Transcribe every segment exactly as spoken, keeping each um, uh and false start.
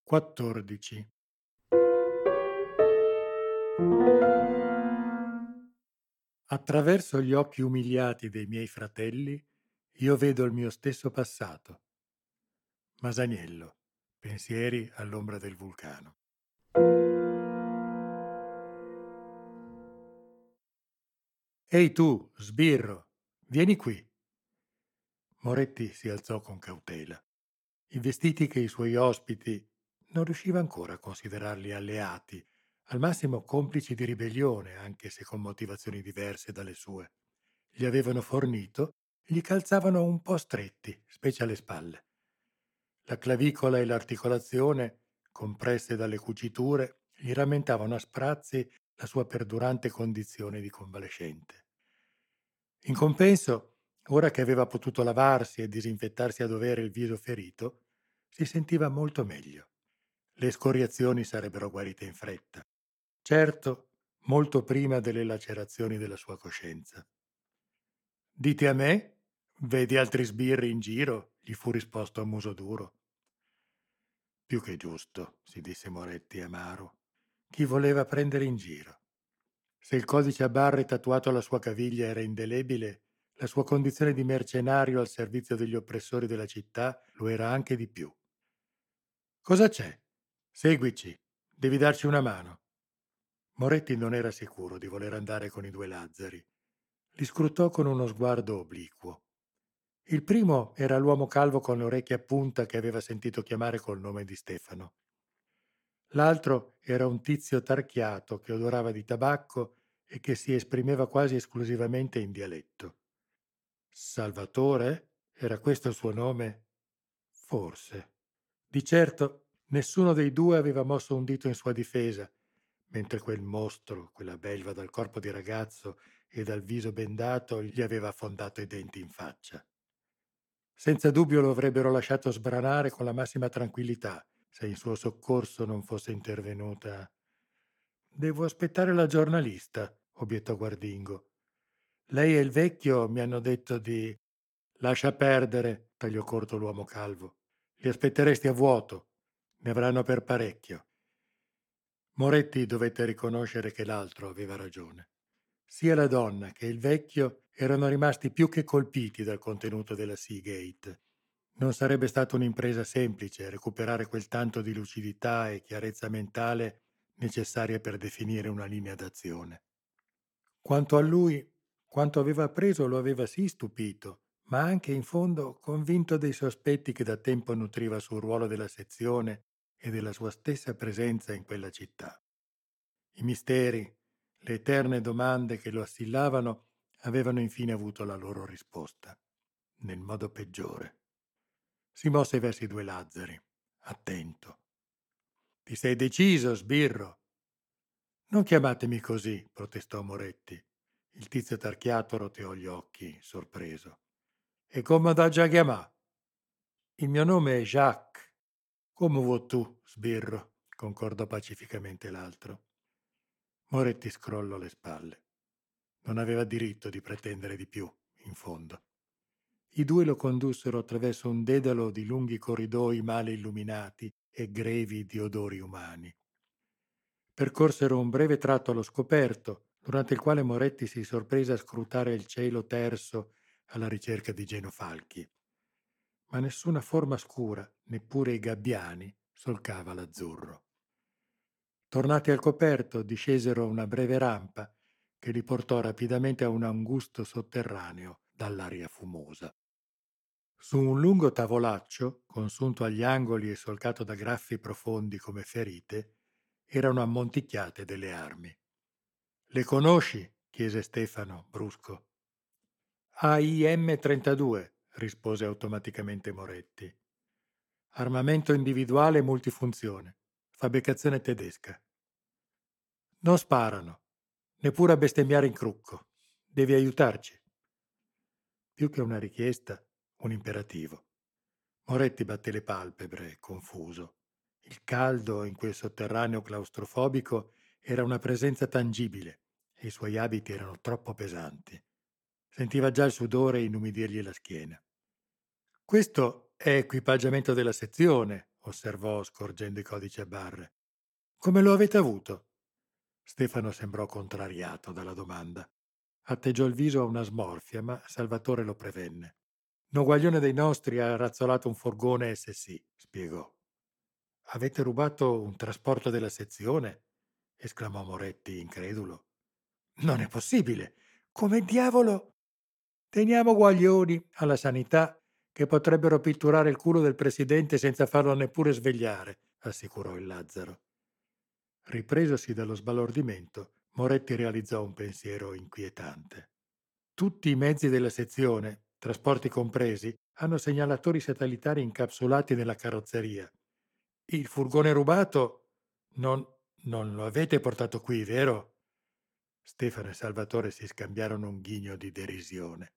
quattordici. Attraverso gli occhi umiliati dei miei fratelli, io vedo il mio stesso passato. Masaniello, pensieri all'ombra del vulcano. Ehi tu, sbirro, vieni qui. Moretti si alzò con cautela. I vestiti che i suoi ospiti non riusciva ancora a considerarli alleati, al massimo complici di ribellione, anche se con motivazioni diverse dalle sue. Gli avevano fornito e gli calzavano un po' stretti, specie alle spalle. La clavicola e l'articolazione, compresse dalle cuciture, gli rammentavano a sprazzi la sua perdurante condizione di convalescente. In compenso, ora che aveva potuto lavarsi e disinfettarsi a dovere il viso ferito, si sentiva molto meglio. Le scoriazioni sarebbero guarite in fretta. Certo, molto prima delle lacerazioni della sua coscienza. Dite a me? Vedi altri sbirri in giro? Gli fu risposto a muso duro. Più che giusto, si disse Moretti amaro. Chi voleva prendere in giro? Se il codice a barre tatuato alla sua caviglia era indelebile, la sua condizione di mercenario al servizio degli oppressori della città lo era anche di più. Cosa c'è? Seguici, devi darci una mano. Moretti non era sicuro di voler andare con i due Lazzari. Li scrutò con uno sguardo obliquo. Il primo era l'uomo calvo con le orecchie a punta che aveva sentito chiamare col nome di Stefano. L'altro era un tizio tarchiato che odorava di tabacco e che si esprimeva quasi esclusivamente in dialetto. Salvatore? Era questo il suo nome? Forse. Di certo, nessuno dei due aveva mosso un dito in sua difesa, mentre quel mostro, quella belva dal corpo di ragazzo e dal viso bendato, gli aveva affondato i denti in faccia. Senza dubbio lo avrebbero lasciato sbranare con la massima tranquillità se in suo soccorso non fosse intervenuta. Devo aspettare la giornalista, obiettò Guardingo. Lei e il vecchio mi hanno detto di... Lascia perdere, tagliò corto l'uomo calvo. Li aspetteresti a vuoto. Ne avranno per parecchio. Moretti dovette riconoscere che l'altro aveva ragione. Sia la donna che il vecchio erano rimasti più che colpiti dal contenuto della Seagate. Non sarebbe stata un'impresa semplice recuperare quel tanto di lucidità e chiarezza mentale necessarie per definire una linea d'azione. Quanto a lui, quanto aveva appreso lo aveva sì stupito, ma anche in fondo convinto dei sospetti che da tempo nutriva sul ruolo della sezione e della sua stessa presenza in quella città. I misteri, le eterne domande che lo assillavano avevano infine avuto la loro risposta, nel modo peggiore. Si mosse verso i due Lazzari, attento. Ti sei deciso, sbirro? Non chiamatemi così, protestò Moretti. Il tizio tarchiato roteò gli occhi, sorpreso. E come da già chiamà? Il mio nome è Jacques. Come vuoi tu, sbirro, concordò pacificamente l'altro. Moretti scrollò le spalle. Non aveva diritto di pretendere di più, in fondo. I due lo condussero attraverso un dedalo di lunghi corridoi male illuminati e grevi di odori umani. Percorsero un breve tratto allo scoperto, durante il quale Moretti si sorprese a scrutare il cielo terso alla ricerca di genofalchi. Ma nessuna forma scura, neppure i gabbiani, solcava l'azzurro. Tornati al coperto, discesero una breve rampa che li portò rapidamente a un angusto sotterraneo dall'aria fumosa. Su un lungo tavolaccio, consunto agli angoli e solcato da graffi profondi come ferite, erano ammonticchiate delle armi. Le conosci? Chiese Stefano, brusco. A I M trentadue, rispose automaticamente Moretti. Armamento individuale multifunzione. Fabbricazione tedesca. Non sparano, neppure a bestemmiare in crucco. Devi aiutarci. Più che una richiesta, un imperativo. Moretti batté le palpebre, confuso. Il caldo in quel sotterraneo claustrofobico era una presenza tangibile e i suoi abiti erano troppo pesanti. Sentiva già il sudore inumidirgli la schiena. Questo è equipaggiamento della sezione, osservò scorgendo i codici a barre. Come lo avete avuto? Stefano sembrò contrariato dalla domanda. Atteggiò il viso a una smorfia, ma Salvatore lo prevenne. Un guaglione dei nostri ha razzolato un furgone S S, spiegò. Avete rubato un trasporto della sezione? Esclamò Moretti, incredulo. Non è possibile. Come diavolo? Teniamo guaglioni alla sanità che potrebbero pitturare il culo del presidente senza farlo neppure svegliare, assicurò il Lazzaro. Ripresosi dallo sbalordimento, Moretti realizzò un pensiero inquietante. Tutti i mezzi della sezione, trasporti compresi, hanno segnalatori satellitari incapsulati nella carrozzeria. Il furgone rubato non, non lo avete portato qui, vero? Stefano e Salvatore si scambiarono un ghigno di derisione.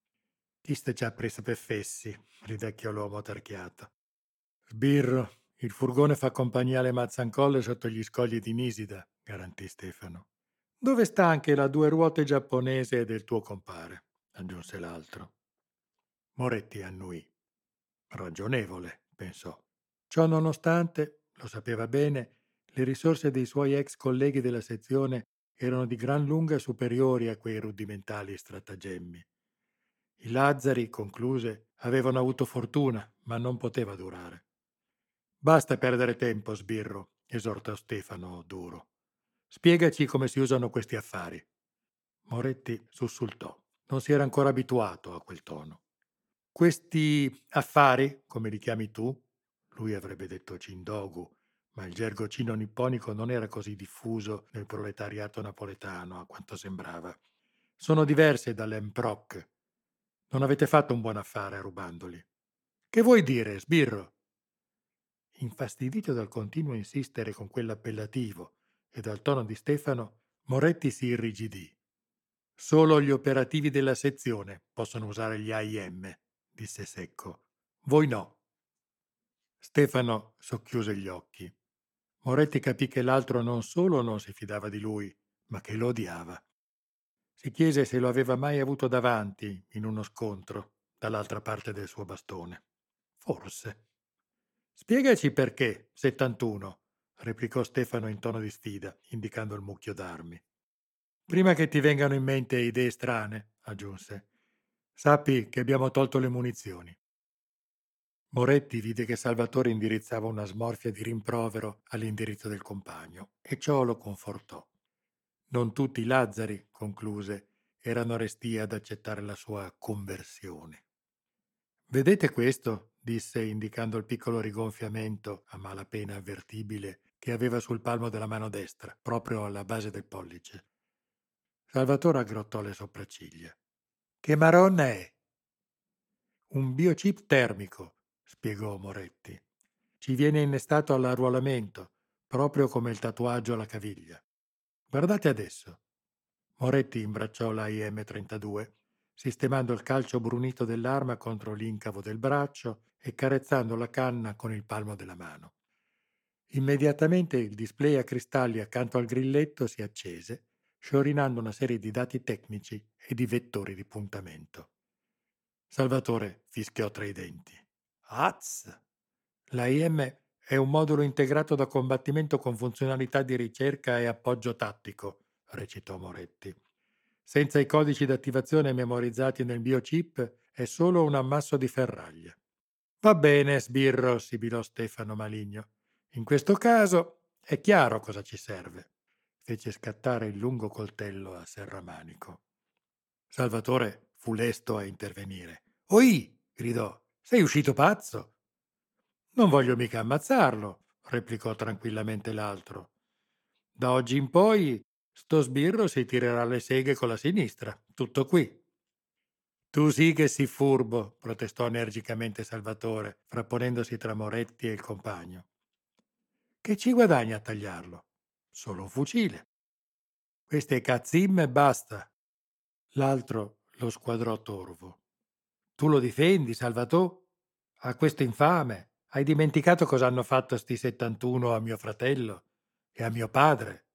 Ti stai già preso per fessi, ridacchiò l'uomo tarchiato. Sbirro, il furgone fa compagnia alle Mazzancolle sotto gli scogli di Nisida, garantì Stefano. Dove sta anche la due ruote giapponese del tuo compare? Aggiunse l'altro. Moretti annuì. Ragionevole, pensò. Ciò nonostante, lo sapeva bene, le risorse dei suoi ex colleghi della sezione erano di gran lunga superiori a quei rudimentali stratagemmi. I Lazzari, concluse, avevano avuto fortuna, ma non poteva durare. Basta perdere tempo, sbirro, esortò Stefano duro. Spiegaci come si usano questi affari. Moretti sussultò. Non si era ancora abituato a quel tono. Questi affari, come li chiami tu, lui avrebbe detto Cindogu, ma il gergo cino-nipponico non era così diffuso nel proletariato napoletano, a quanto sembrava. Sono diverse dall'Emproc. Non avete fatto un buon affare rubandoli. Che vuoi dire, sbirro? Infastidito dal continuo insistere con quell'appellativo e dal tono di Stefano, Moretti si irrigidì. Solo gli operativi della sezione possono usare gli A I M, disse secco. Voi no. Stefano socchiuse gli occhi. Moretti capì che l'altro non solo non si fidava di lui, ma che lo odiava. Si chiese se lo aveva mai avuto davanti, in uno scontro, dall'altra parte del suo bastone. Forse. Spiegaci perché, settantuno, replicò Stefano in tono di sfida, indicando il mucchio d'armi. Prima che ti vengano in mente idee strane, aggiunse, sappi che abbiamo tolto le munizioni. Moretti vide che Salvatore indirizzava una smorfia di rimprovero all'indirizzo del compagno e ciò lo confortò. Non tutti i Lazzari, concluse, erano restii ad accettare la sua conversione. Vedete questo? Disse indicando il piccolo rigonfiamento, a malapena avvertibile, che aveva sul palmo della mano destra, proprio alla base del pollice. Salvatore aggrottò le sopracciglia. Che maronna è? Un biochip termico, spiegò Moretti. Ci viene innestato all'arruolamento, proprio come il tatuaggio alla caviglia. Guardate adesso. Moretti imbracciò l'A I M trentadue, sistemando il calcio brunito dell'arma contro l'incavo del braccio e carezzando la canna con il palmo della mano. Immediatamente il display a cristalli accanto al grilletto si accese, sciorinando una serie di dati tecnici e di vettori di puntamento. Salvatore fischiò tra i denti. Az! L'A I M è un modulo integrato da combattimento con funzionalità di ricerca e appoggio tattico, recitò Moretti. Senza i codici d'attivazione memorizzati nel biochip è solo un ammasso di ferraglia. Va bene, sbirro, sibilò Stefano maligno. In questo caso è chiaro cosa ci serve. Fece scattare il lungo coltello a serramanico. Salvatore fu lesto a intervenire. Oi! Gridò. Sei uscito pazzo? Non voglio mica ammazzarlo, replicò tranquillamente l'altro. Da oggi in poi sto sbirro si tirerà le seghe con la sinistra. Tutto qui. Tu sì che sei furbo, protestò energicamente Salvatore, frapponendosi tra Moretti e il compagno. Che ci guadagna a tagliarlo? Solo un fucile. Queste cazzim e basta. L'altro lo squadrò torvo. Tu lo difendi, Salvatore? A questo infame? Hai dimenticato cosa hanno fatto sti settantuno a mio fratello e a mio padre?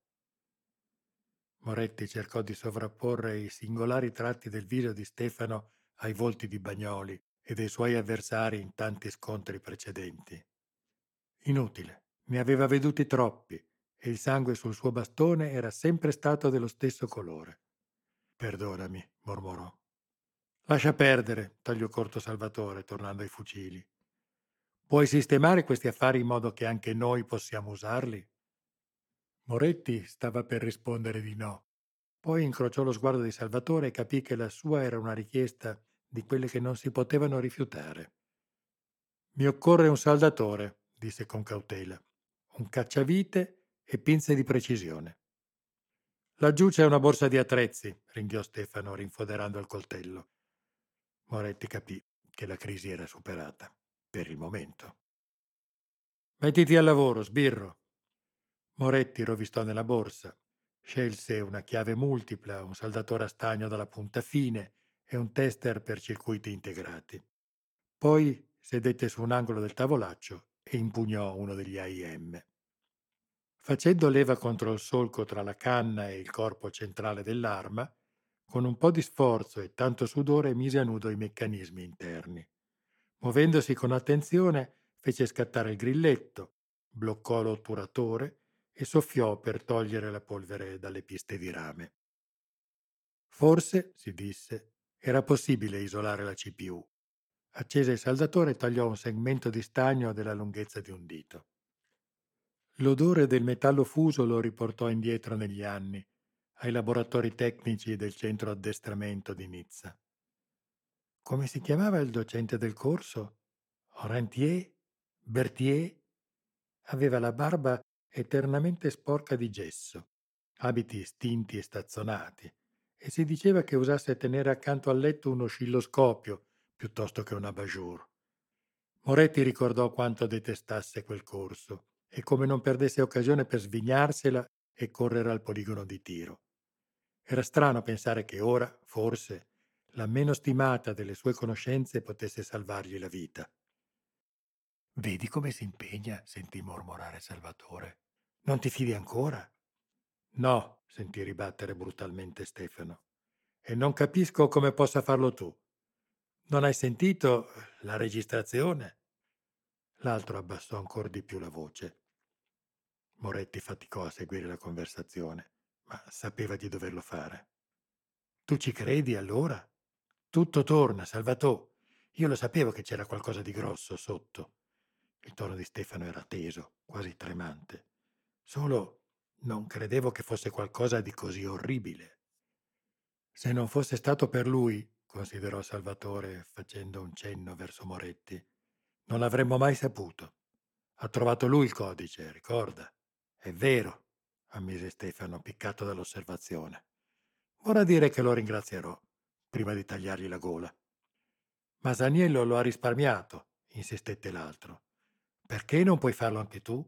Moretti cercò di sovrapporre i singolari tratti del viso di Stefano ai volti di Bagnoli e dei suoi avversari in tanti scontri precedenti. Inutile, ne aveva veduti troppi e il sangue sul suo bastone era sempre stato dello stesso colore. Perdonami, mormorò. Lascia perdere, tagliò corto Salvatore, tornando ai fucili. Puoi sistemare questi affari in modo che anche noi possiamo usarli? Moretti stava per rispondere di no. Poi incrociò lo sguardo di Salvatore e capì che la sua era una richiesta di quelle che non si potevano rifiutare. Mi occorre un saldatore, disse con cautela, un cacciavite e pinze di precisione. Laggiù c'è una borsa di attrezzi, ringhiò Stefano rinfoderando il coltello. Moretti capì che la crisi era superata, per il momento. Mettiti al lavoro, sbirro. Moretti rovistò nella borsa, scelse una chiave multipla, un saldatore a stagno dalla punta fine e un tester per circuiti integrati. Poi sedette su un angolo del tavolaccio e impugnò uno degli A I M. Facendo leva contro il solco tra la canna e il corpo centrale dell'arma, con un po' di sforzo e tanto sudore mise a nudo i meccanismi interni. Muovendosi con attenzione, fece scattare il grilletto, bloccò l'otturatore e soffiò per togliere la polvere dalle piste di rame. Forse, si disse, era possibile isolare la C P U. Accese il saldatore e tagliò un segmento di stagno della lunghezza di un dito. L'odore del metallo fuso lo riportò indietro negli anni, ai laboratori tecnici del centro addestramento di Nizza. Come si chiamava il docente del corso? Rentier? Berthier? Aveva la barba eternamente sporca di gesso, abiti stinti e stazzonati, e si diceva che usasse tenere accanto al letto un oscilloscopio piuttosto che un abat-jour. Moretti ricordò quanto detestasse quel corso e come non perdesse occasione per svignarsela e correre al poligono di tiro. Era strano pensare che ora, forse, la meno stimata delle sue conoscenze potesse salvargli la vita. Vedi come si impegna, sentì mormorare Salvatore. Non ti fidi ancora? No, sentì ribattere brutalmente Stefano. E non capisco come possa farlo tu. Non hai sentito la registrazione? L'altro abbassò ancora di più la voce. Moretti faticò a seguire la conversazione, ma sapeva di doverlo fare. Tu ci credi allora? Tutto torna, Salvatore. Io lo sapevo che c'era qualcosa di grosso sotto. Il tono di Stefano era teso, quasi tremante. Solo non credevo che fosse qualcosa di così orribile. Se non fosse stato per lui, considerò Salvatore facendo un cenno verso Moretti, non l'avremmo mai saputo. Ha trovato lui il codice, ricorda? È vero, ammise Stefano, piccato dall'osservazione. Vorrà dire che lo ringrazierò, prima di tagliargli la gola. Masaniello lo ha risparmiato, insistette l'altro. Perché non puoi farlo anche tu?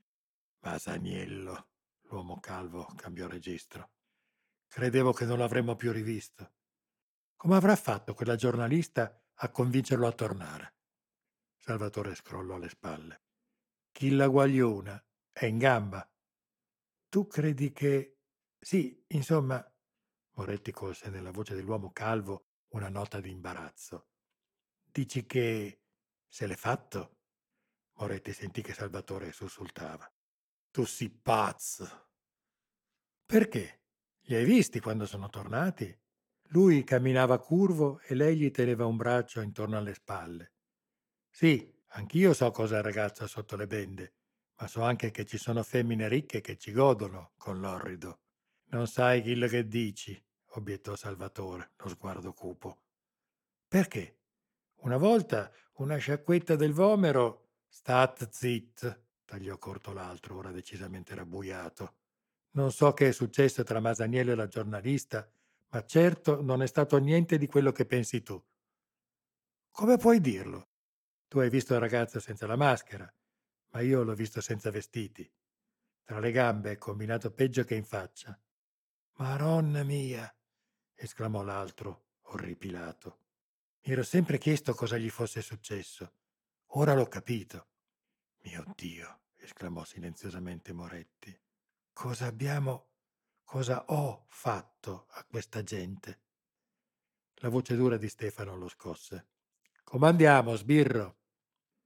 Masaniello, l'uomo calvo cambiò registro. Credevo che non l'avremmo più rivisto. Come avrà fatto quella giornalista a convincerlo a tornare? Salvatore scrollò le spalle. Chilla Guagliona è in gamba. Tu credi che... Sì, insomma... Moretti colse nella voce dell'uomo calvo una nota di imbarazzo. Dici che... se l'è fatto? Moretti sentì che Salvatore sussultava. Tu sei pazzo! Perché? Li hai visti quando sono tornati? Lui camminava curvo e lei gli teneva un braccio intorno alle spalle. Sì, anch'io so cosa il ragazzo ha sotto le bende, ma so anche che ci sono femmine ricche che ci godono con l'orrido. Non sai quello che dici, obiettò Salvatore, lo sguardo cupo. Perché? Una volta una sciacquetta del Vomero... Stat zit, tagliò corto l'altro, ora decisamente rabbuiato. Non so che è successo tra Masaniello e la giornalista, ma certo non è stato niente di quello che pensi tu. Come puoi dirlo? Tu hai visto il ragazzo senza la maschera, ma io l'ho visto senza vestiti. Tra le gambe è combinato peggio che in faccia. Maronna mia! Esclamò l'altro, orripilato. Mi ero sempre chiesto cosa gli fosse successo. Ora l'ho capito. Mio Dio! Esclamò silenziosamente Moretti. Cosa abbiamo, cosa ho fatto a questa gente? La voce dura di Stefano lo scosse. Comandiamo, sbirro!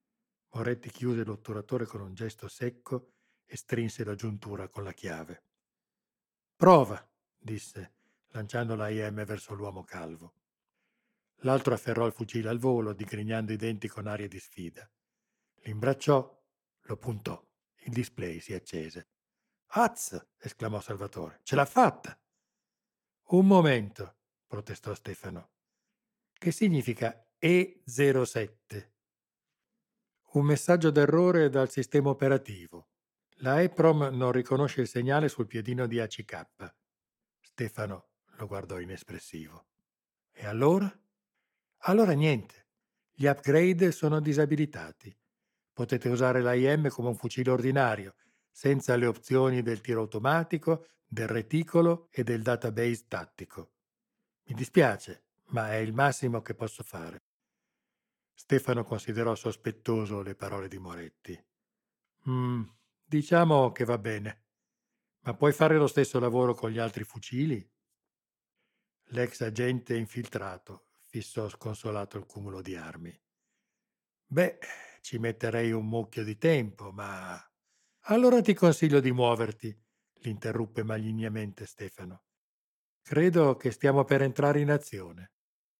Moretti chiuse l'otturatore con un gesto secco e strinse la giuntura con la chiave. «Prova», disse, lanciando l'A I M verso l'uomo calvo. L'altro afferrò il fucile al volo, digrignando i denti con aria di sfida. L'imbracciò, lo puntò. Il display si accese. «Az!» esclamò Salvatore. «Ce l'ha fatta!» «Un momento», protestò Stefano. «Che significa E zero sette?» «Un messaggio d'errore dal sistema operativo. La EPROM non riconosce il segnale sul piedino di A C K». Stefano lo guardò inespressivo. «E allora?» «Allora niente. Gli upgrade sono disabilitati. Potete usare l'A I M come un fucile ordinario, senza le opzioni del tiro automatico, del reticolo e del database tattico. Mi dispiace, ma è il massimo che posso fare». Stefano considerò sospettoso le parole di Moretti. «Mm, diciamo che va bene. Ma puoi fare lo stesso lavoro con gli altri fucili?» L'ex agente infiltrato fissò sconsolato il cumulo di armi. «Beh, ci metterei un mucchio di tempo, ma...» «Allora ti consiglio di muoverti», l'interruppe malignamente Stefano. «Credo che stiamo per entrare in azione».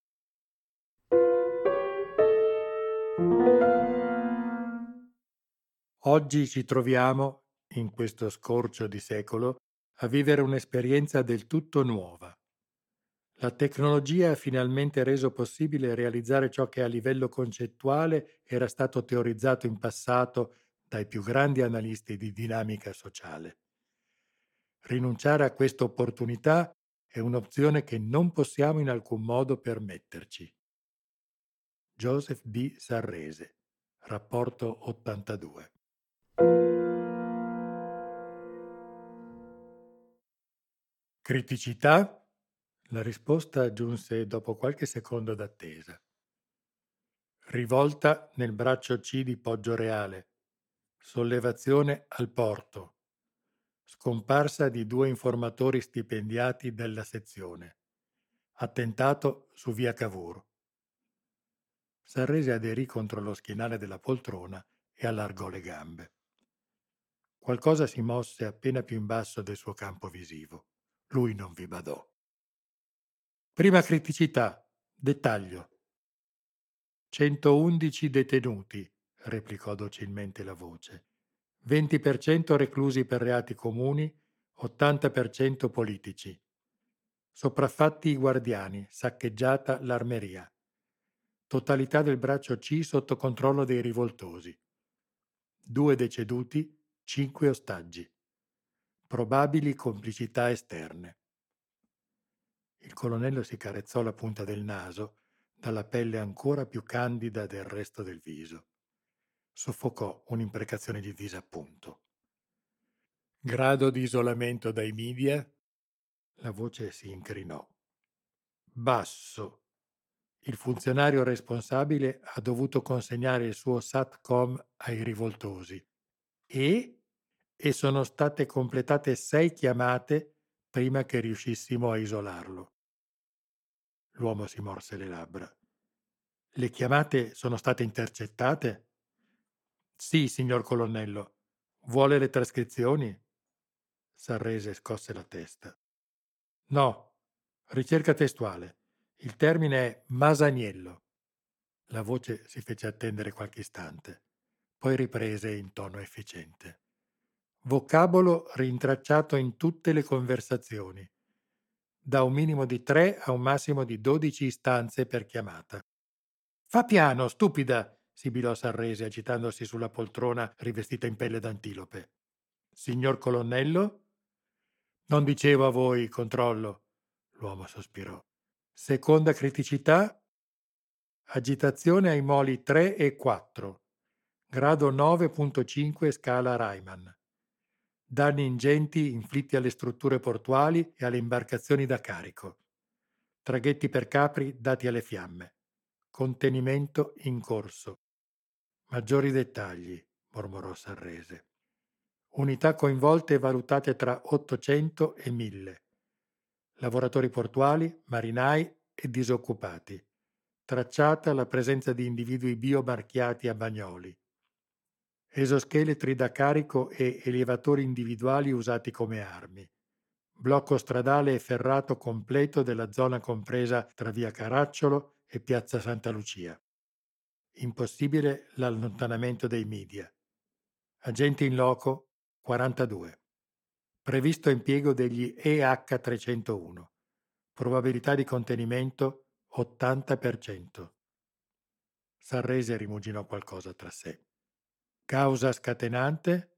Oggi ci troviamo, in questo scorcio di secolo, a vivere un'esperienza del tutto nuova. La tecnologia ha finalmente reso possibile realizzare ciò che a livello concettuale era stato teorizzato in passato dai più grandi analisti di dinamica sociale. Rinunciare a questa opportunità è un'opzione che non possiamo in alcun modo permetterci. Joseph B. Sarrese, rapporto ottantadue. Criticità? La risposta giunse dopo qualche secondo d'attesa. Rivolta nel braccio C di Poggioreale. Sollevazione al porto. Scomparsa di due informatori stipendiati della sezione. Attentato su via Cavour. Sarrese aderì contro lo schienale della poltrona e allargò le gambe. Qualcosa si mosse appena più in basso del suo campo visivo. Lui non vi badò. Prima criticità. Dettaglio. centoundici detenuti, replicò docilmente la voce. venti per cento reclusi per reati comuni, ottanta per cento politici. Sopraffatti i guardiani, saccheggiata l'armeria. Totalità del braccio C sotto controllo dei rivoltosi. Due deceduti, cinque ostaggi. Probabili complicità esterne. Il colonnello si carezzò la punta del naso, dalla pelle ancora più candida del resto del viso. Soffocò un'imprecazione di disappunto. Grado di isolamento dai media? La voce si incrinò. Basso. Il funzionario responsabile ha dovuto consegnare il suo SATCOM ai rivoltosi. E? E sono state completate sei chiamate prima che riuscissimo a isolarlo. L'uomo si morse le labbra. Le chiamate sono state intercettate? Sì, signor colonnello. Vuole le trascrizioni? Sarrese scosse la testa. No, ricerca testuale. Il termine è Masaniello. La voce si fece attendere qualche istante, poi riprese in tono efficiente. Vocabolo rintracciato in tutte le conversazioni, da un minimo di tre a un massimo di dodici istanze per chiamata. Fa piano, stupida, sibilò Sarrese agitandosi sulla poltrona rivestita in pelle d'antilope. Signor colonnello? Non dicevo a voi, controllo. L'uomo sospirò. Seconda criticità? Agitazione ai moli tre e quattro. Grado nove virgola cinque scala Rayman. Danni ingenti inflitti alle strutture portuali e alle imbarcazioni da carico. Traghetti per Capri dati alle fiamme. Contenimento in corso. Maggiori dettagli, mormorò Sarrese. Unità coinvolte valutate tra ottocento e mille. Lavoratori portuali, marinai e disoccupati. Tracciata la presenza di individui biomarchiati a Bagnoli. esoscheletri da carico e elevatori individuali usati come armi. Blocco stradale e ferrato completo della zona compresa tra via Caracciolo e piazza Santa Lucia. Impossibile l'allontanamento dei media. Agenti in loco quarantadue. Previsto impiego degli E H trecentouno. Probabilità di contenimento ottanta per cento. Sarrese rimuginò qualcosa tra sé. Causa scatenante?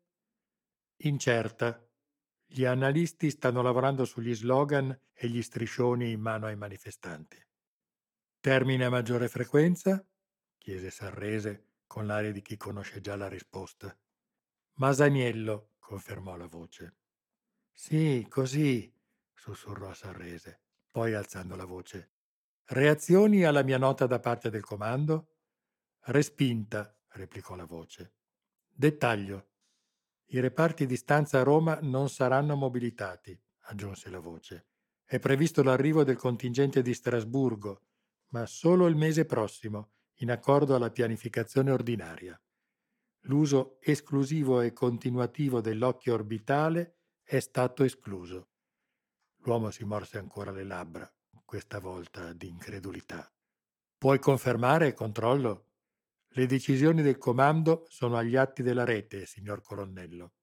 Incerta. Gli analisti stanno lavorando sugli slogan e gli striscioni in mano ai manifestanti. Termine a maggiore frequenza? Chiese Sarrese con l'aria di chi conosce già la risposta. Masaniello, confermò la voce. Sì, così, sussurrò Sarrese, poi alzando la voce. Reazioni alla mia nota da parte del comando? Respinta, replicò la voce. Dettaglio. I reparti di stanza a Roma non saranno mobilitati, aggiunse la voce. È previsto l'arrivo del contingente di Strasburgo, ma solo il mese prossimo, in accordo alla pianificazione ordinaria. L'uso esclusivo e continuativo dell'occhio orbitale è stato escluso. L'uomo si morse ancora le labbra, questa volta di incredulità. Puoi confermare, controllo? Le decisioni del comando sono agli atti della rete, signor colonnello.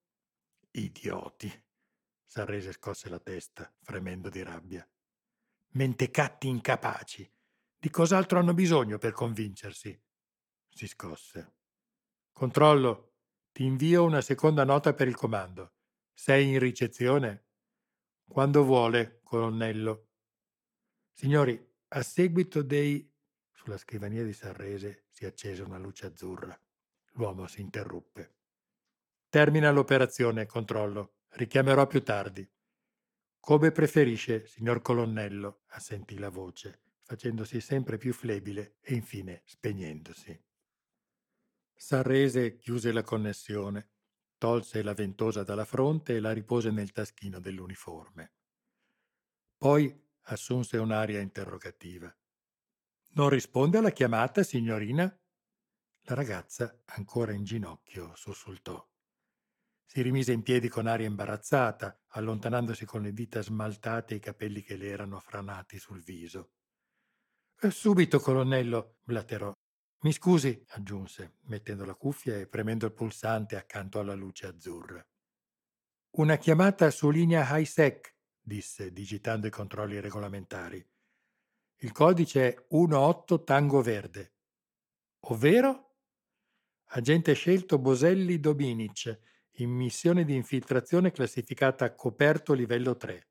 Idioti! Sarrese scosse la testa, fremendo di rabbia. Mentecatti incapaci! Di cos'altro hanno bisogno per convincersi? Si scosse. Controllo, ti invio una seconda nota per il comando. Sei in ricezione? Quando vuole, colonnello. Signori, a seguito dei... Sulla scrivania di Sarrese si accese una luce azzurra. L'uomo si interruppe. Termina l'operazione, controllo. Richiamerò più tardi. Come preferisce, signor colonnello, assentì la voce, facendosi sempre più flebile e infine spegnendosi. Sarrese chiuse la connessione, tolse la ventosa dalla fronte e la ripose nel taschino dell'uniforme. Poi assunse un'aria interrogativa. Non risponde alla chiamata, signorina? La ragazza, ancora in ginocchio, sussultò. Si rimise in piedi con aria imbarazzata, allontanandosi con le dita smaltate i capelli che le erano franati sul viso. Subito, colonnello, blaterò. Mi scusi, aggiunse, mettendo la cuffia e premendo il pulsante accanto alla luce azzurra. Una chiamata su linea high-sec, disse, digitando i controlli regolamentari. Il codice è diciotto Tango Verde. Ovvero? Agente scelto Boselli Dominic, in missione di infiltrazione classificata coperto livello tre.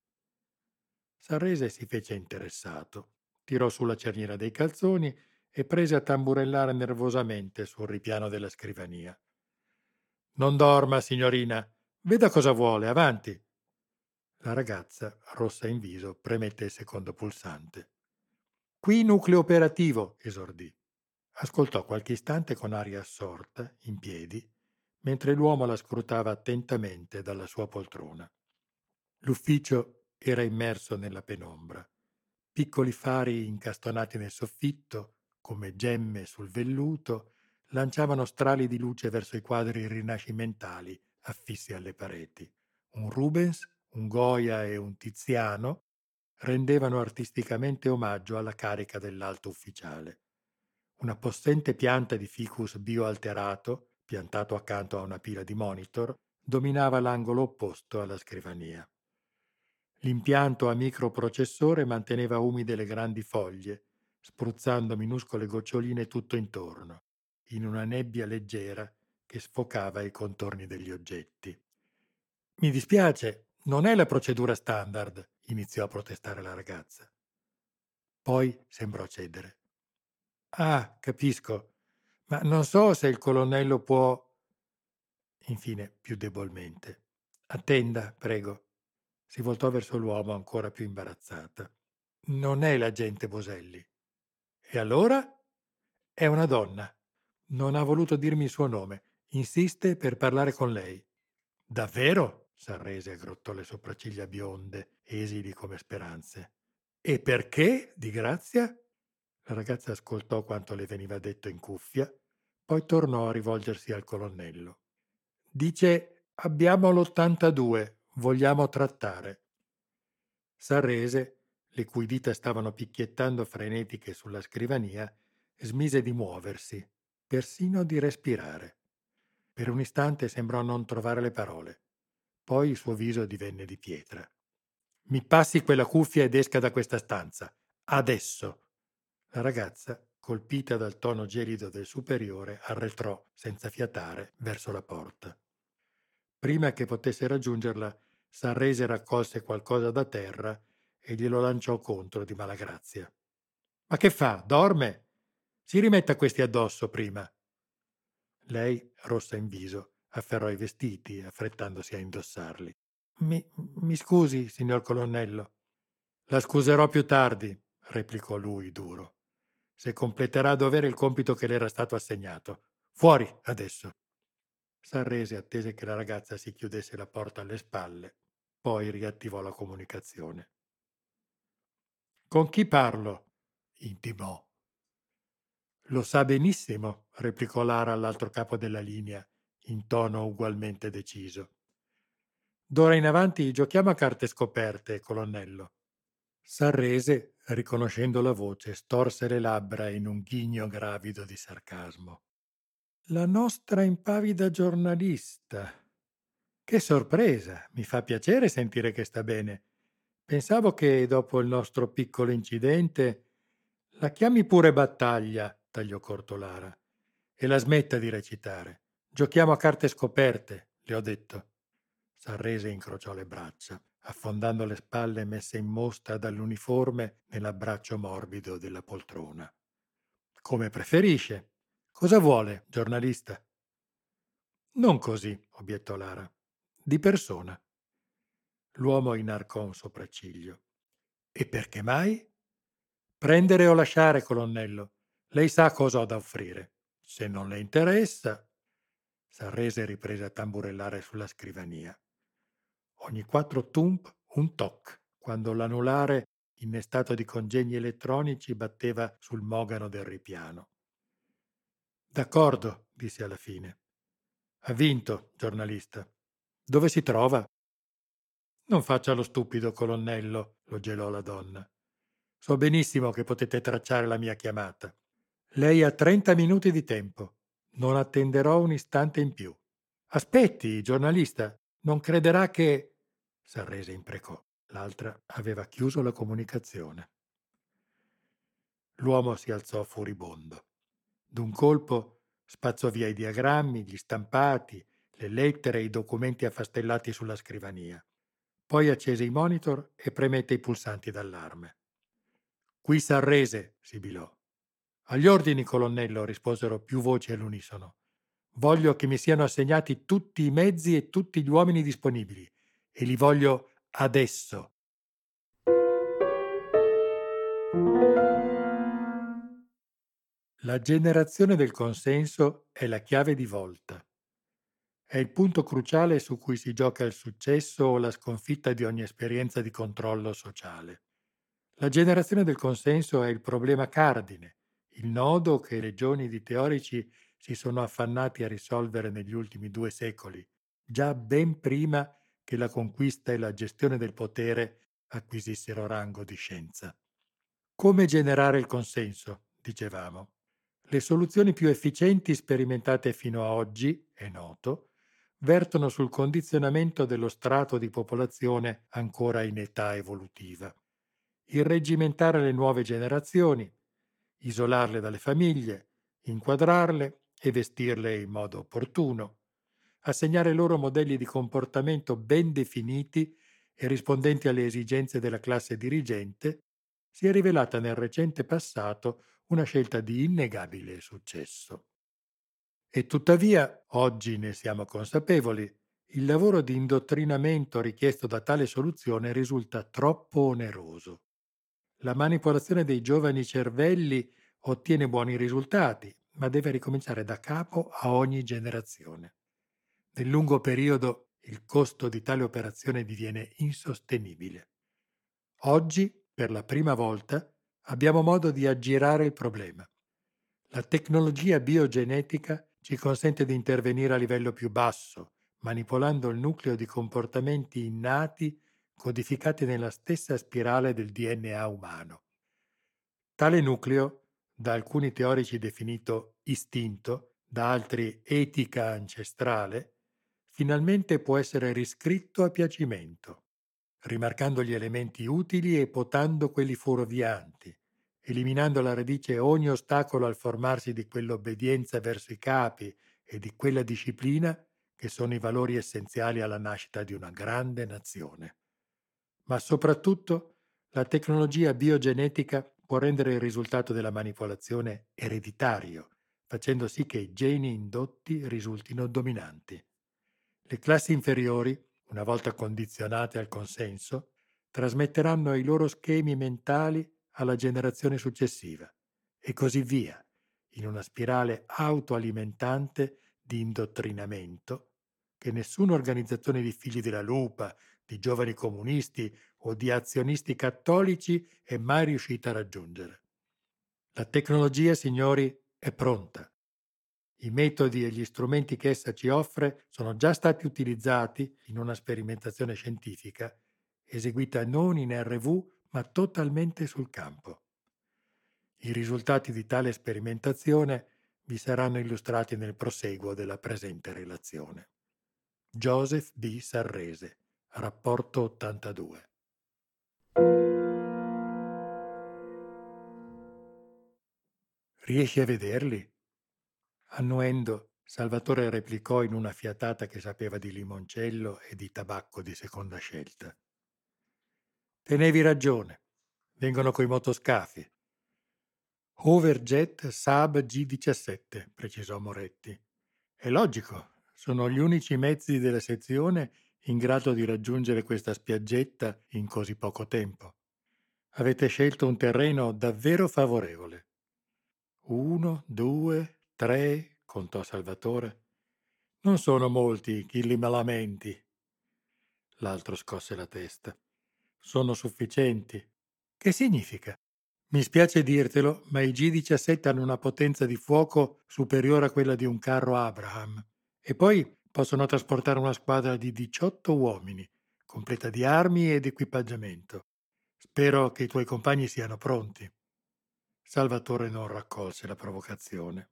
Sarrese si fece interessato, tirò sulla cerniera dei calzoni e prese a tamburellare nervosamente sul ripiano della scrivania. Non dorma, signorina. Veda cosa vuole, avanti. La ragazza, rossa in viso, premette il secondo pulsante. Qui nucleo operativo, esordì. Ascoltò qualche istante con aria assorta, in piedi, mentre l'uomo la scrutava attentamente dalla sua poltrona. L'ufficio era immerso nella penombra. Piccoli fari incastonati nel soffitto, come gemme sul velluto, lanciavano strali di luce verso i quadri rinascimentali affissi alle pareti. Un Rubens, un Goya e un Tiziano rendevano artisticamente omaggio alla carica dell'alto ufficiale. Una possente pianta di ficus bioalterato, piantato accanto a una pila di monitor, dominava l'angolo opposto alla scrivania. L'impianto a microprocessore manteneva umide le grandi foglie, spruzzando minuscole goccioline tutto intorno, in una nebbia leggera che sfocava i contorni degli oggetti. Mi dispiace, non è la procedura standard, iniziò a protestare la ragazza. Poi sembrò cedere. Ah, capisco, ma non so se il colonnello può... Infine, più debolmente. Attenda, prego. Si voltò verso l'uomo ancora più imbarazzata. Non è l'agente Boselli. E allora? È una donna. Non ha voluto dirmi il suo nome. Insiste per parlare con lei. Davvero? S'arrese e aggrottò le sopracciglia bionde, esili come speranze. E perché, di grazia? La ragazza ascoltò quanto le veniva detto in cuffia, Poi tornò a rivolgersi al colonnello. Dice: abbiamo l'ottantadue, vogliamo trattare. Sarrese, le cui dita stavano picchiettando frenetiche sulla scrivania, smise di muoversi, persino di respirare. Per un istante sembrò non trovare le parole. Poi il suo viso divenne di pietra. Mi passi quella cuffia ed esca da questa stanza. Adesso! La ragazza, colpita dal tono gelido del superiore, arretrò senza fiatare verso la porta. Prima che potesse raggiungerla, Sarrese raccolse qualcosa da terra e glielo lanciò contro di malagrazia. Ma che fa? Dorme? Si rimetta questi addosso prima. Lei, rossa in viso, afferrò i vestiti, affrettandosi a indossarli. Mi, mi scusi, signor colonnello. La scuserò più tardi, replicò lui duro. Se completerà a dovere il compito che le era stato assegnato. Fuori, adesso. Sarrese attese che la ragazza si chiudesse la porta alle spalle, poi riattivò la comunicazione. Con chi parlo? Intimò. Lo sa benissimo, replicò Lara all'altro capo della linea, in tono ugualmente deciso. D'ora in avanti giochiamo a carte scoperte, colonnello. Sarrese, riconoscendo la voce, storse le labbra in un ghigno gravido di sarcasmo. La nostra impavida giornalista. Che sorpresa! Mi fa piacere sentire che sta bene. Pensavo che dopo il nostro piccolo incidente... La chiami pure battaglia, tagliò corto Lara, e la smetta di recitare. Giochiamo a carte scoperte, le ho detto. Sarrese incrociò le braccia, affondando le spalle messe in mostra dall'uniforme nell'abbraccio morbido della poltrona. Come preferisce. Cosa vuole, giornalista? Non così, obiettò Lara. Di persona. L'uomo inarcò un sopracciglio. E perché mai? Prendere o lasciare, colonnello. Lei sa cosa ho da offrire. Se non le interessa... Sarrese riprese a tamburellare sulla scrivania. Ogni quattro tump un toc, quando l'anulare, innestato di congegni elettronici, batteva sul mogano del ripiano. D'accordo, disse alla fine. Ha vinto, giornalista. Dove si trova? Non faccia lo stupido, colonnello, lo gelò la donna. So benissimo che potete tracciare la mia chiamata. Lei ha trenta minuti di tempo. Non attenderò un istante in più. Aspetti, giornalista, non crederà che... Sarrese imprecò. L'altra aveva chiuso la comunicazione. L'uomo si alzò furibondo. D'un colpo spazzò via i diagrammi, gli stampati, le lettere e i documenti affastellati sulla scrivania. Poi accese i monitor e premette i pulsanti d'allarme. Qui Sarrese, sibilò. Agli ordini, colonnello, risposero più voci all'unisono. Voglio che mi siano assegnati tutti i mezzi e tutti gli uomini disponibili e li voglio adesso. La generazione del consenso è la chiave di volta. È il punto cruciale su cui si gioca il successo o la sconfitta di ogni esperienza di controllo sociale. La generazione del consenso è il problema cardine, il nodo che legioni di teorici si sono affannati a risolvere negli ultimi due secoli, già ben prima che la conquista e la gestione del potere acquisissero rango di scienza. Come generare il consenso, dicevamo. Le soluzioni più efficienti sperimentate fino a oggi, è noto, vertono sul condizionamento dello strato di popolazione ancora in età evolutiva. Irreggimentare le nuove generazioni, isolarle dalle famiglie, inquadrarle e vestirle in modo opportuno, assegnare loro modelli di comportamento ben definiti e rispondenti alle esigenze della classe dirigente, si è rivelata nel recente passato una scelta di innegabile successo. E tuttavia, oggi ne siamo consapevoli, il lavoro di indottrinamento richiesto da tale soluzione risulta troppo oneroso. La manipolazione dei giovani cervelli ottiene buoni risultati, ma deve ricominciare da capo a ogni generazione. Nel lungo periodo il costo di tale operazione diviene insostenibile. Oggi, per la prima volta, abbiamo modo di aggirare il problema. La tecnologia biogenetica ci consente di intervenire a livello più basso, manipolando il nucleo di comportamenti innati codificati nella stessa spirale del D N A umano. Tale nucleo, da alcuni teorici definito istinto, da altri etica ancestrale, finalmente può essere riscritto a piacimento, rimarcando gli elementi utili e potando quelli fuorvianti, eliminando alla radice ogni ostacolo al formarsi di quell'obbedienza verso i capi e di quella disciplina che sono i valori essenziali alla nascita di una grande nazione. Ma soprattutto la tecnologia biogenetica può rendere il risultato della manipolazione ereditario, facendo sì che i geni indotti risultino dominanti. Le classi inferiori, una volta condizionate al consenso, trasmetteranno i loro schemi mentali alla generazione successiva e così via, in una spirale autoalimentante di indottrinamento che nessuna organizzazione di figli della lupa, di giovani comunisti o di azionisti cattolici è mai riuscita a raggiungere. La tecnologia, signori, è pronta. I metodi e gli strumenti che essa ci offre sono già stati utilizzati in una sperimentazione scientifica eseguita non in R V ma totalmente sul campo. I risultati di tale sperimentazione vi saranno illustrati nel proseguo della presente relazione. Joseph B. Sarrese, rapporto ottantadue. Riesci a vederli? Annuendo, Salvatore replicò in una fiatata che sapeva di limoncello e di tabacco di seconda scelta. Tenevi ragione. Vengono coi motoscafi. Overjet Saab G diciassette, precisò Moretti. È logico, sono gli unici mezzi della sezione in grado di raggiungere questa spiaggetta in così poco tempo. Avete scelto un terreno davvero favorevole. Uno, due, tre, contò Salvatore. Non sono molti chi li malamenti. L'altro scosse la testa. Sono sufficienti. Che significa? Mi spiace dirtelo, ma i G diciassette hanno una potenza di fuoco superiore a quella di un carro Abraham. E poi possono trasportare una squadra di diciotto uomini, completa di armi ed equipaggiamento. Spero che i tuoi compagni siano pronti. Salvatore non raccolse la provocazione.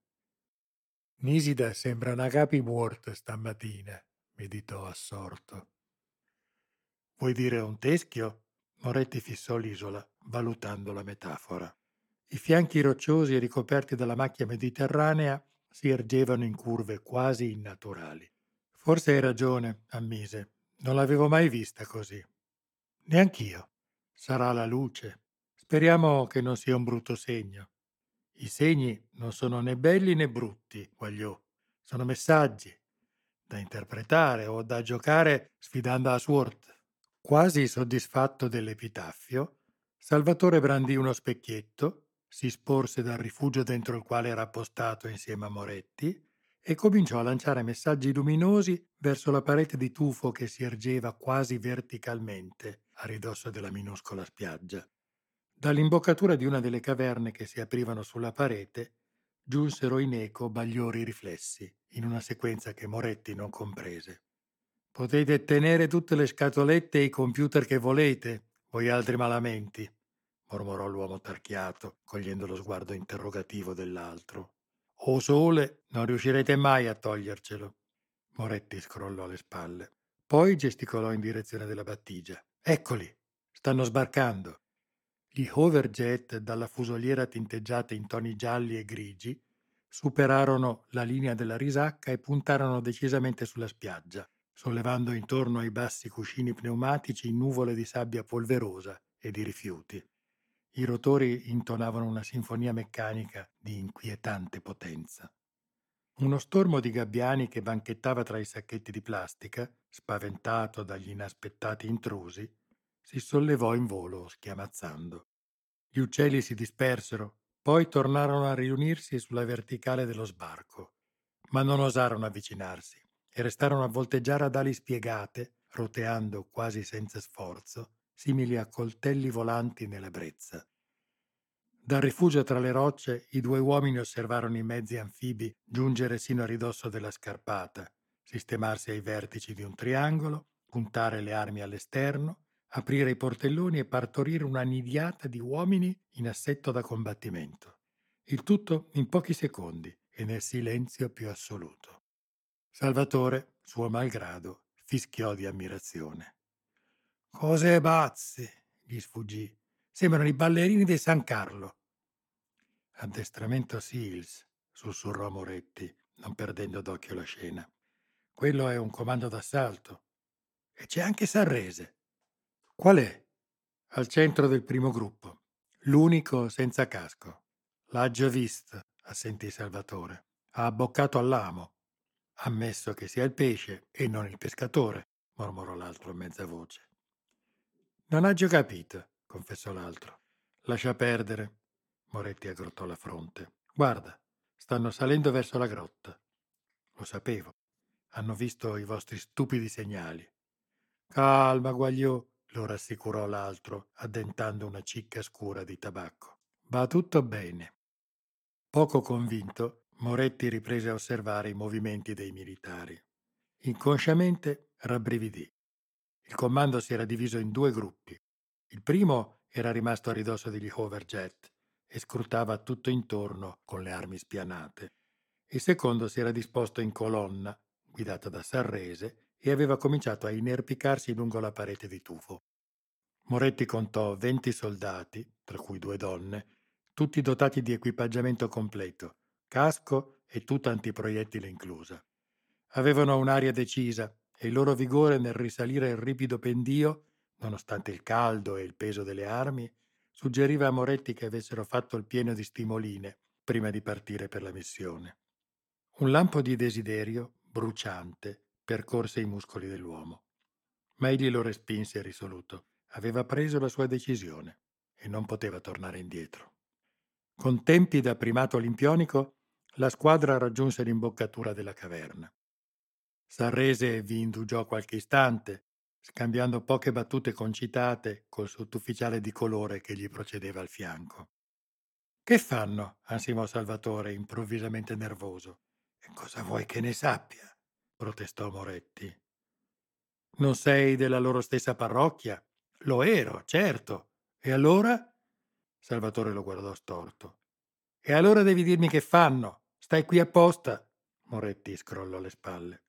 Nisida sembra una capi morta stamattina, meditò assorto. Vuoi dire un teschio? Moretti fissò l'isola, valutando la metafora. I fianchi rocciosi e ricoperti dalla macchia mediterranea si ergevano in curve quasi innaturali. Forse hai ragione, ammise. Non l'avevo mai vista così. Neanch'io. Sarà la luce. Speriamo che non sia un brutto segno. I segni non sono né belli né brutti, Guagliò. Sono messaggi da interpretare o da giocare sfidando a Sword. Quasi soddisfatto dell'epitaffio, Salvatore brandì uno specchietto, si sporse dal rifugio dentro il quale era appostato insieme a Moretti e cominciò a lanciare messaggi luminosi verso la parete di tufo che si ergeva quasi verticalmente a ridosso della minuscola spiaggia. Dall'imboccatura di una delle caverne che si aprivano sulla parete giunsero in eco bagliori riflessi, in una sequenza che Moretti non comprese. Potete tenere tutte le scatolette e i computer che volete, voi altri malamenti, mormorò l'uomo tarchiato, cogliendo lo sguardo interrogativo dell'altro. O sole, non riuscirete mai a togliercelo. Moretti scrollò le spalle. Poi gesticolò in direzione della battigia. Eccoli, stanno sbarcando. Gli Hoverjet, dalla fusoliera tinteggiata in toni gialli e grigi, superarono la linea della risacca e puntarono decisamente sulla spiaggia, sollevando intorno ai bassi cuscini pneumatici nuvole di sabbia polverosa e di rifiuti. I rotori intonavano una sinfonia meccanica di inquietante potenza. Uno stormo di gabbiani che banchettava tra i sacchetti di plastica, spaventato dagli inaspettati intrusi, si sollevò in volo schiamazzando. Gli uccelli si dispersero, poi tornarono a riunirsi sulla verticale dello sbarco, ma non osarono avvicinarsi e restarono a volteggiare ad ali spiegate, roteando quasi senza sforzo, simili a coltelli volanti nella brezza. Dal rifugio tra le rocce i due uomini osservarono i mezzi anfibi giungere sino a ridosso della scarpata, sistemarsi ai vertici di un triangolo, puntare le armi all'esterno, aprire i portelloni e partorire una nidiata di uomini in assetto da combattimento. Il tutto in pochi secondi e nel silenzio più assoluto. Salvatore, suo malgrado, fischiò di ammirazione. Cose pazze, gli sfuggì. Sembrano i ballerini di San Carlo. Addestramento SEALS, sussurrò Moretti, non perdendo d'occhio la scena. Quello è un comando d'assalto. E c'è anche Sarrese. Qual è? Al centro del primo gruppo. L'unico senza casco. L'ha già visto, assentì Salvatore. Ha abboccato all'amo. Ammesso che sia il pesce e non il pescatore, mormorò l'altro a mezza voce. Non ha già capito, confessò l'altro. Lascia perdere. Moretti aggrottò la fronte. Guarda, stanno salendo verso la grotta. Lo sapevo. Hanno visto i vostri stupidi segnali. Calma, Guagliò, lo rassicurò l'altro, addentando una cicca scura di tabacco. Va tutto bene. Poco convinto, Moretti riprese a osservare i movimenti dei militari. Inconsciamente rabbrividì. Il comando si era diviso in due gruppi. Il primo era rimasto a ridosso degli Hoverjet e scrutava tutto intorno con le armi spianate. Il secondo si era disposto in colonna, guidata da Sarrese, e aveva cominciato a inerpicarsi lungo la parete di tufo. Moretti contò venti soldati, tra cui due donne, tutti dotati di equipaggiamento completo, casco e tuta antiproiettile inclusa. Avevano un'aria decisa e il loro vigore nel risalire il ripido pendio, nonostante il caldo e il peso delle armi, suggeriva a Moretti che avessero fatto il pieno di stimoline prima di partire per la missione. Un lampo di desiderio, bruciante, percorse i muscoli dell'uomo. Ma egli lo respinse risoluto. Aveva preso la sua decisione e non poteva tornare indietro. Con tempi da primato olimpionico, la squadra raggiunse l'imboccatura della caverna. Sarrese vi indugiò qualche istante, scambiando poche battute concitate col sottufficiale di colore che gli procedeva al fianco. Che fanno? Ansimò Salvatore, improvvisamente nervoso. E cosa vuoi che ne sappia? Protestò Moretti. Non sei della loro stessa parrocchia? Lo ero, certo. E allora? Salvatore lo guardò storto. E allora devi dirmi che fanno. Stai qui apposta? Moretti scrollò le spalle.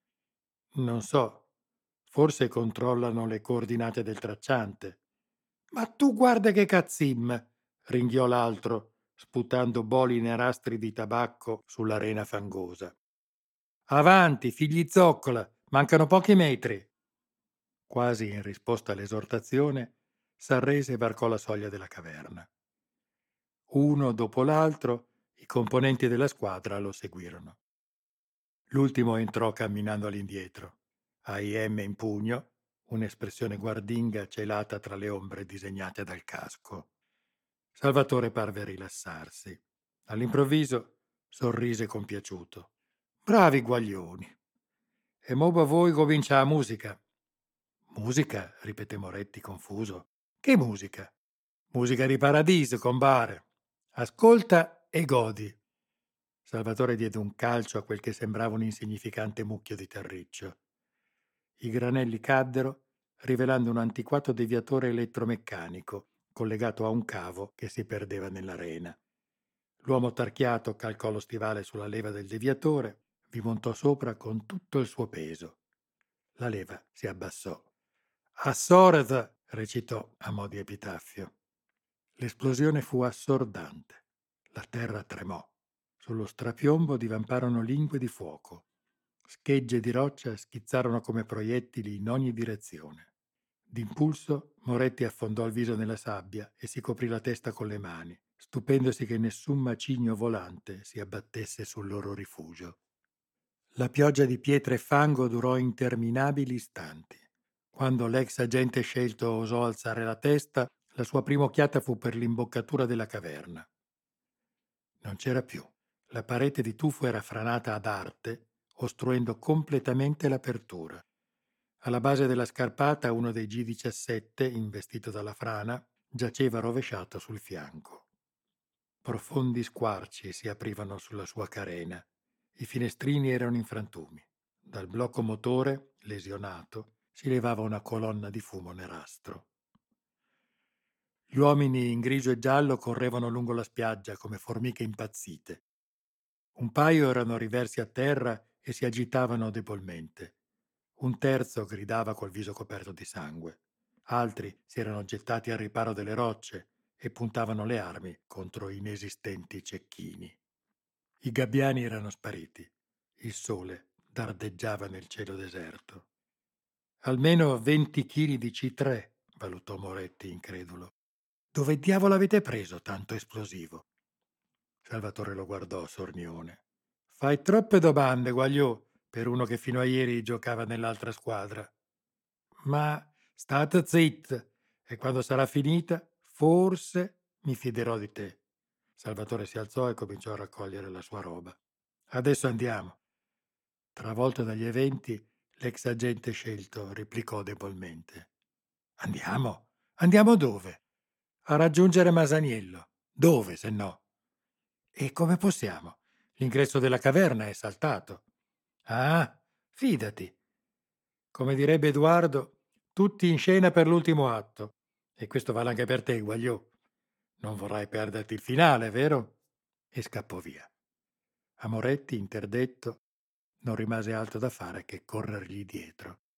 Non so. Forse controllano le coordinate del tracciante. Ma tu guarda che cazzim! Ringhiò l'altro, sputando boli nerastri di tabacco sull'arena fangosa. Avanti, figli zoccola, mancano pochi metri. Quasi in risposta all'esortazione, Sarrese varcò la soglia della caverna. Uno dopo l'altro, i componenti della squadra lo seguirono. L'ultimo entrò camminando all'indietro, A I M in pugno, un'espressione guardinga celata tra le ombre disegnate dal casco. Salvatore parve rilassarsi. All'improvviso sorrise compiaciuto. Bravi guaglioni! E mo a voi comincia la musica. Musica? Ripeté Moretti confuso. Che musica? Musica di paradiso, compare. Ascolta e godi. Salvatore diede un calcio a quel che sembrava un insignificante mucchio di terriccio. I granelli caddero, rivelando un antiquato deviatore elettromeccanico collegato a un cavo che si perdeva nell'arena. L'uomo tarchiato calcò lo stivale sulla leva del deviatore, vi montò sopra con tutto il suo peso. La leva si abbassò. Assorda, recitò a mo' di epitaffio. L'esplosione fu assordante. La terra tremò. Sullo strapiombo divamparono lingue di fuoco. Schegge di roccia schizzarono come proiettili in ogni direzione. D'impulso Moretti affondò il viso nella sabbia e si coprì la testa con le mani, stupendosi che nessun macigno volante si abbattesse sul loro rifugio. La pioggia di pietre e fango durò interminabili istanti. Quando l'ex agente scelto osò alzare la testa, la sua prima occhiata fu per l'imboccatura della caverna. Non c'era più. La parete di tufo era franata ad arte, ostruendo completamente l'apertura. Alla base della scarpata uno dei G diciassette, investito dalla frana, giaceva rovesciato sul fianco. Profondi squarci si aprivano sulla sua carena. I finestrini erano in frantumi. Dal blocco motore, lesionato, si levava una colonna di fumo nerastro. Gli uomini in grigio e giallo correvano lungo la spiaggia come formiche impazzite. Un paio erano riversi a terra e si agitavano debolmente. Un terzo gridava col viso coperto di sangue. Altri si erano gettati al riparo delle rocce e puntavano le armi contro inesistenti cecchini. I gabbiani erano spariti. Il sole dardeggiava nel cielo deserto. Almeno venti chili di C tre, valutò Moretti incredulo. Dove diavolo avete preso tanto esplosivo? Salvatore lo guardò sornione. Fai troppe domande, Guagliò, per uno che fino a ieri giocava nell'altra squadra. Ma state zit, e quando sarà finita, forse mi fiderò di te. Salvatore si alzò e cominciò a raccogliere la sua roba. Adesso andiamo. Travolto dagli eventi, l'ex agente scelto replicò debolmente. Andiamo? Andiamo dove? A raggiungere Masaniello. Dove, se no? E come possiamo? L'ingresso della caverna è saltato. Ah, fidati. Come direbbe Edoardo, tutti in scena per l'ultimo atto. E questo vale anche per te, Guagliò. Non vorrai perderti il finale, vero? E scappò via. A Moretti, interdetto, non rimase altro da fare che corrergli dietro.